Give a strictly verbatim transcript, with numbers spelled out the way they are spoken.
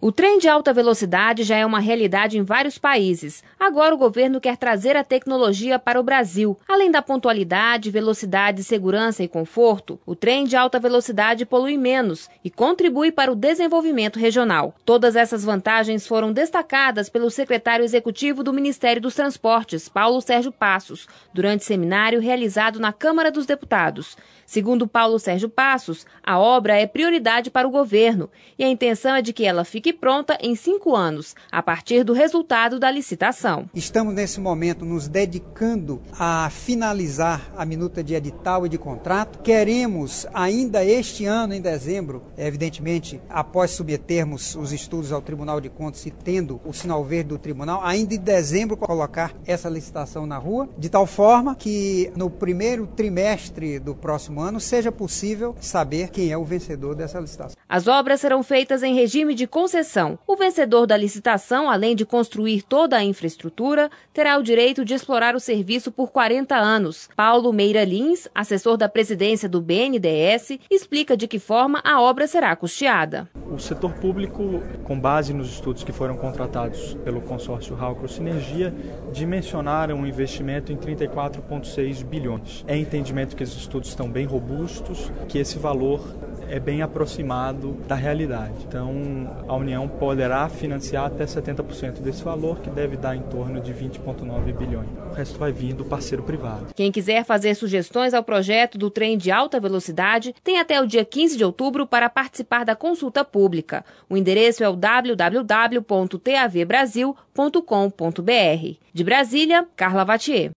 O trem de alta velocidade já é uma realidade em vários países. Agora o governo quer trazer a tecnologia para o Brasil. Além da pontualidade, velocidade, segurança e conforto, o trem de alta velocidade polui menos e contribui para o desenvolvimento regional. Todas essas vantagens foram destacadas pelo secretário executivo do Ministério dos Transportes, Paulo Sérgio Passos, durante seminário realizado na Câmara dos Deputados. Segundo Paulo Sérgio Passos, a obra é prioridade para o governo e a intenção é de que ela fique pronta em cinco anos, a partir do resultado da licitação. Estamos nesse momento nos dedicando a finalizar a minuta de edital e de contrato. Queremos ainda este ano, em dezembro, evidentemente, após submetermos os estudos ao Tribunal de Contas e tendo o sinal verde do tribunal, ainda em dezembro colocar essa licitação na rua, de tal forma que no primeiro trimestre do próximo ano seja possível saber quem é o vencedor dessa licitação. As obras serão feitas em regime de concessão. O vencedor da licitação, além de construir toda a infraestrutura, terá o direito de explorar o serviço por quarenta anos. Paulo Meira Lins, assessor da presidência do B N D E S, explica de que forma a obra será custeada. O setor público, com base nos estudos que foram contratados pelo consórcio Halcro Sinergia, dimensionaram um investimento em trinta e quatro vírgula seis bilhões. É entendimento que esses estudos estão bem robustos, que esse valor é bem aproximado da realidade. Então, a União poderá financiar até setenta por cento desse valor, que deve dar em torno de vinte vírgula nove bilhões. O resto vai vir do parceiro privado. Quem quiser fazer sugestões ao projeto do trem de alta velocidade tem até o dia quinze de outubro para participar da consulta pública. O endereço é o w w w ponto t a v brasil ponto com ponto b r. De Brasília, Carla Vatier.